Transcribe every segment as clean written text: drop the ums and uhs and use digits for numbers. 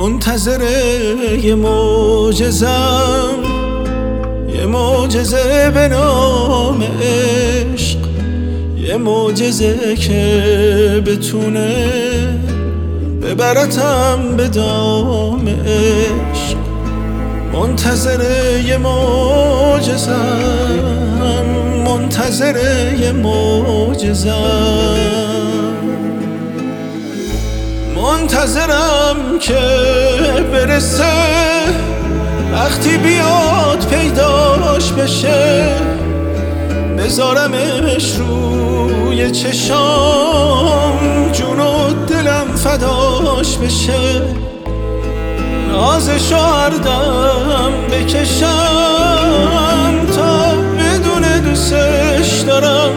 منتظر یه معجزم، یه معجزه به نام عشق، یه معجزه که بتونه ببرتم به دام عشق. منتظر یه معجزم، منتظر یه معجزم، منتظرم که برسه، وقتی بیاد پیداش بشه، بذارمش روی چشام، جون و دلم فداش بشه، نازشو هر دم بکشم تا بدون دوستش دارم،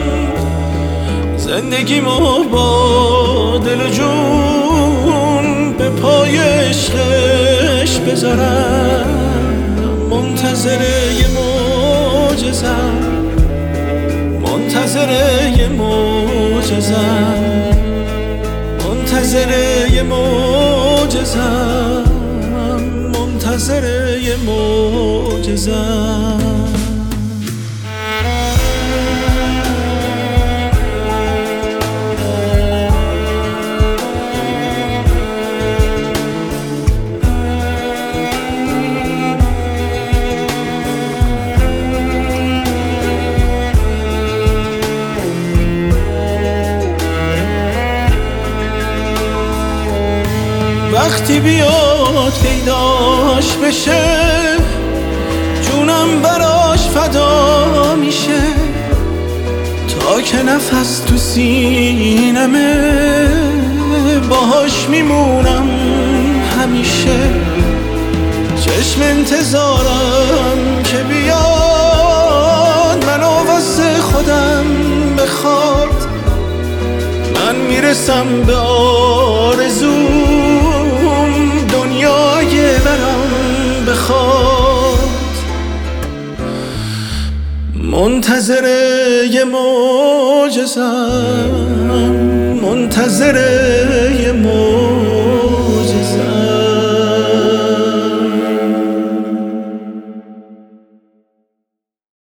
زندگیمو با دل و جون به پای عشقش بذارم. منتظر یه معجزم، منتظر یه معجزم، منتظر یه معجزم، منتظر یه معجزم. وقتی بیاد پیداش بشه، جونم براش فدا میشه، تا که نفس تو سینمه باهاش میمونم همیشه. چشم انتظارم که بیاد منو واسه خودم بخواد، من میرسم به آرزوم، دنیای برام بخواد. منتظر یه معجزم، منتظر یه معجزم.